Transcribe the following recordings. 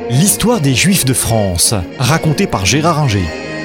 L'histoire des Juifs de France, racontée par Gérard Inger.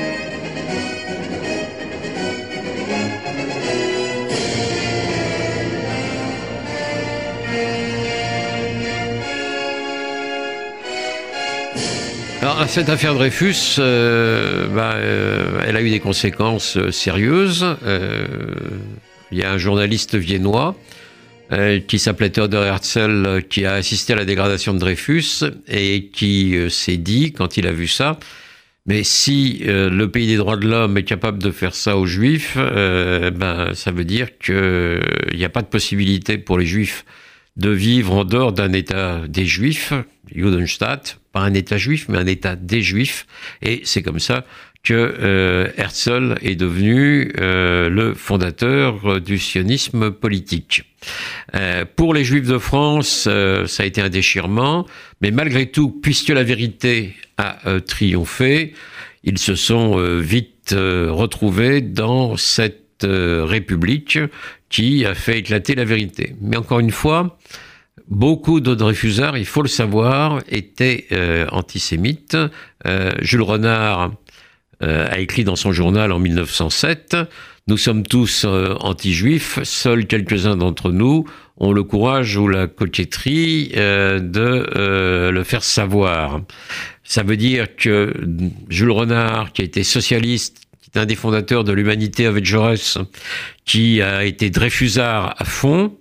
Alors, cette affaire Dreyfus, elle a eu des conséquences sérieuses. Il y a un journaliste viennois qui s'appelait Theodor Herzl, qui a assisté à la dégradation de Dreyfus et qui s'est dit, quand il a vu ça, mais si le pays des droits de l'homme est capable de faire ça aux Juifs, ça veut dire qu'il n'y a pas de possibilité pour les Juifs de vivre en dehors d'un État des Juifs, Judenstaat, pas un État juif, mais un État des Juifs. Et c'est comme ça que Herzl est devenu le fondateur du sionisme politique. Pour les Juifs de France, ça a été un déchirement, mais malgré tout, puisque la vérité a triomphé, ils se sont vite retrouvés dans cette République qui a fait éclater la vérité. Mais encore une fois, beaucoup de Dreyfusards, il faut le savoir, étaient antisémites. Jules Renard a écrit dans son journal en 1907 « Nous sommes tous anti-juifs, seuls quelques-uns d'entre nous ont le courage ou la coquetterie de le faire savoir ». Ça veut dire que Jules Renard, qui a été socialiste, qui est un des fondateurs de l'Humanité avec Jaurès, qui a été Dreyfusard à fond,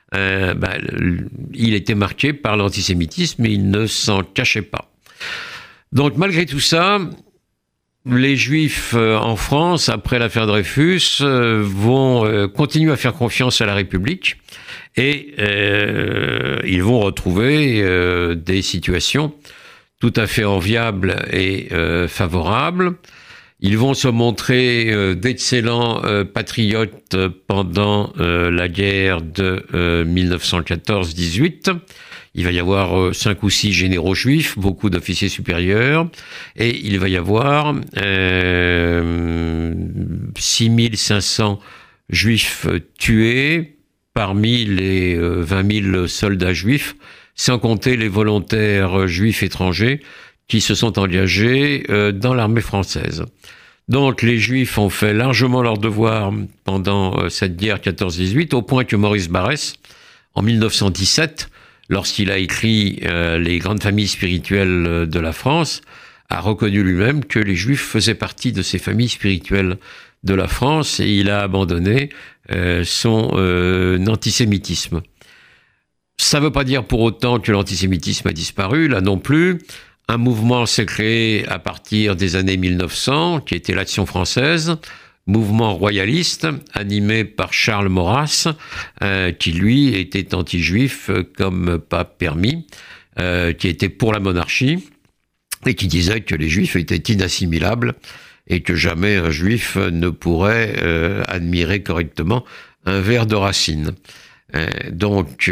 il était marqué par l'antisémitisme et il ne s'en cachait pas. Donc malgré tout ça, les Juifs en France, après l'affaire Dreyfus, vont continuer à faire confiance à la République et ils vont retrouver des situations tout à fait enviables et favorables. Ils vont se montrer d'excellents patriotes pendant la guerre de 1914-18. Il va y avoir 5 ou 6 généraux juifs, beaucoup d'officiers supérieurs, et il va y avoir 6500 juifs tués parmi les 20 000 soldats juifs, sans compter les volontaires juifs étrangers qui se sont engagés dans l'armée française. Donc les Juifs ont fait largement leur devoir pendant cette guerre 14-18, au point que Maurice Barrès, en 1917, lorsqu'il a écrit les grandes familles spirituelles de la France, a reconnu lui-même que les Juifs faisaient partie de ces familles spirituelles de la France et il a abandonné son antisémitisme. Ça ne veut pas dire pour autant que l'antisémitisme a disparu, là non plus. Un mouvement s'est créé à partir des années 1900, qui était l'Action française, mouvement royaliste, animé par Charles Maurras, qui lui était anti-juif comme pas permis, qui était pour la monarchie, et qui disait que les juifs étaient inassimilables, et que jamais un juif ne pourrait admirer correctement un vers de Racine. Donc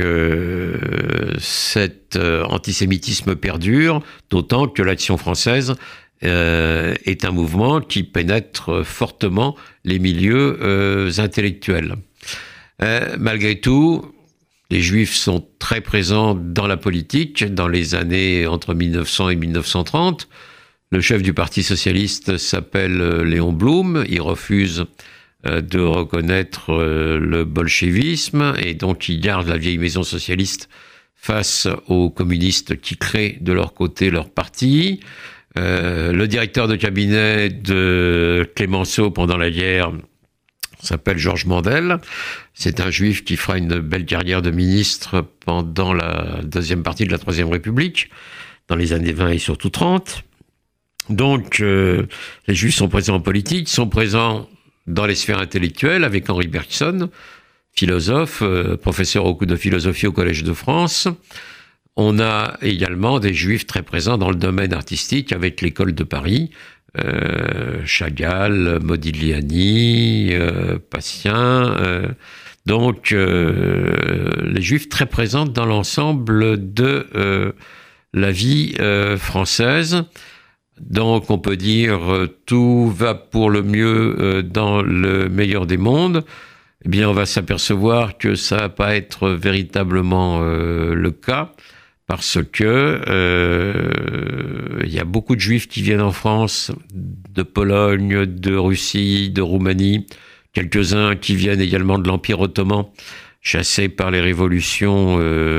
cet antisémitisme perdure, d'autant que l'Action française est un mouvement qui pénètre fortement les milieux intellectuels. Malgré tout, les Juifs sont très présents dans la politique dans les années entre 1900 et 1930. Le chef du Parti socialiste s'appelle Léon Blum, il refuse de reconnaître le bolchevisme et donc il garde la vieille maison socialiste face aux communistes qui créent de leur côté leur parti. Le directeur de cabinet de Clémenceau pendant la guerre s'appelle Georges Mandel. C'est un juif qui fera une belle carrière de ministre pendant la deuxième partie de la Troisième République, dans les années 20 et surtout 30. Donc les juifs sont présents en politique, sont présents dans les sphères intellectuelles, avec Henri Bergson, philosophe, professeur de philosophie au Collège de France. On a également des Juifs très présents dans le domaine artistique, avec l'École de Paris, Chagall, Modigliani, Patient. Donc, les Juifs très présents dans l'ensemble de la vie française. Donc on peut dire tout va pour le mieux dans le meilleur des mondes. Eh bien on va s'apercevoir que ça va pas être véritablement le cas parce que il y a beaucoup de Juifs qui viennent en France, de Pologne, de Russie, de Roumanie, quelques-uns qui viennent également de l'Empire ottoman, chassés par les révolutions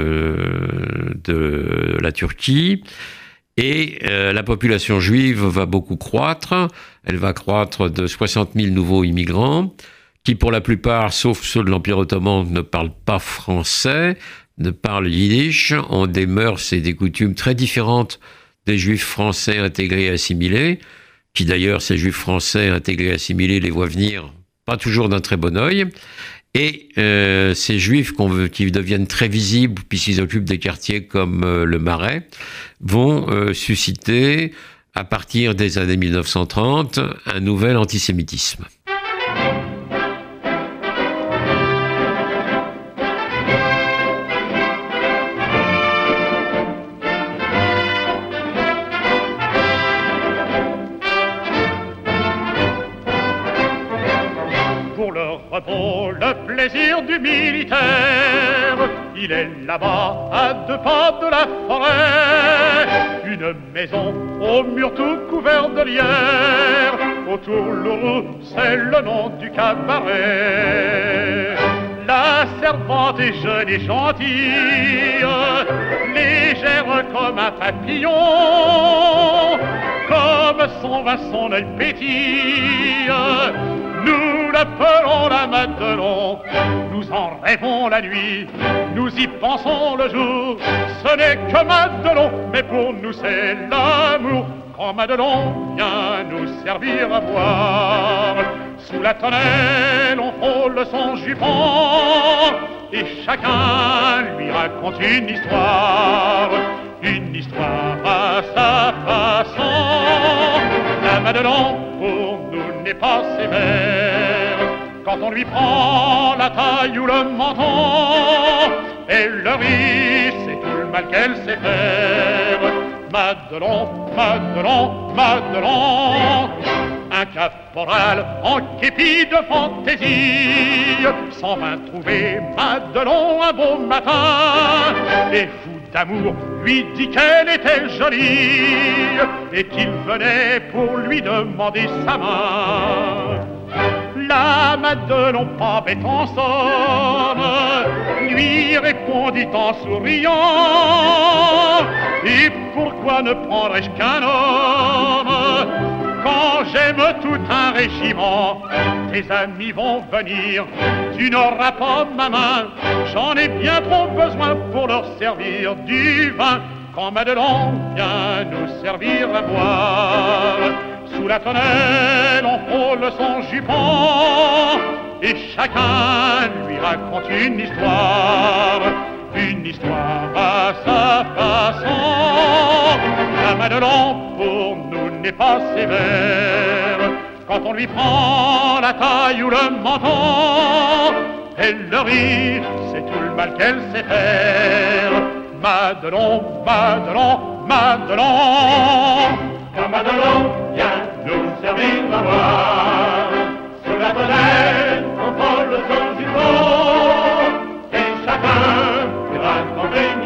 de la Turquie. Et la population juive va beaucoup croître. Elle va croître de 60 000 nouveaux immigrants, qui pour la plupart, sauf ceux de l'Empire ottoman, ne parlent pas français, ne parlent yiddish, ont des mœurs et des coutumes très différentes des juifs français intégrés et assimilés, qui d'ailleurs, ces juifs français intégrés et assimilés, les voient venir pas toujours d'un très bon œil. Et ces juifs qui deviennent très visibles, puisqu'ils occupent des quartiers comme le Marais, vont susciter, à partir des années 1930, un nouvel antisémitisme. Le plaisir du militaire, il est là-bas à 2 pas de la forêt. Une maison au mur tout couvert de lierre, autour l'Ourou, c'est le nom du cabaret. La servante est jeune et gentille, légère comme un papillon, comme son vin, son œil pétille. Nous l'appelons la Madelon, nous en rêvons la nuit, nous y pensons le jour. Ce n'est que Madelon, mais pour nous c'est l'amour. Quand Madelon vient nous servir à boire, sous la tonnelle on frôle son jupon, et chacun lui raconte une histoire à sa façon. La Madelon pour nous n'est pas sévère, quand on lui prend la taille ou le menton, et le rit, c'est tout le mal qu'elle sait faire. Madelon, Madelon, Madelon, un caporal en képi de fantaisie s'en vint trouver Madelon un beau matin, et fou d'amour lui dit qu'elle était jolie et qu'il venait pour lui demander sa main. La Madelon, pas bête en somme, lui répondit en souriant: et pourquoi ne prendrais-je qu'un homme quand j'aime tout un régiment? Tes amis vont venir, tu n'auras pas ma main, j'en ai bien trop besoin pour leur servir du vin. Quand Madelon vient nous servir à boire, sous la tonnelle on frôle son jupon, et chacun lui raconte une histoire à sa façon. La Madelon pour nous n'est pas sévère, quand on lui prend la taille ou le menton, elle le rit, c'est tout le mal qu'elle sait faire. Madelon, Madelon, Madelon, quand Madelon vient nous servir à boire, sous la tonnelle on frôle son jupon, et chacun lui raconte une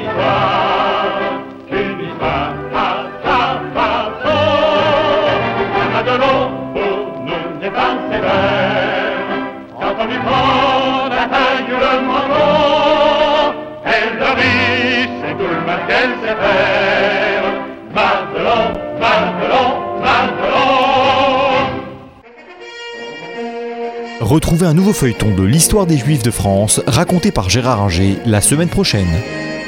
histoire à sa façon. La Madelon pour nous n'est pas sévère, quand on lui prend la taille ou le menton, elle le rit, c'est tout le mal qu'elle sait faire. Madelon, Madelon, Madelon. Retrouvez un nouveau feuilleton de l'histoire des Juifs de France, raconté par Gérard Inger, la semaine prochaine.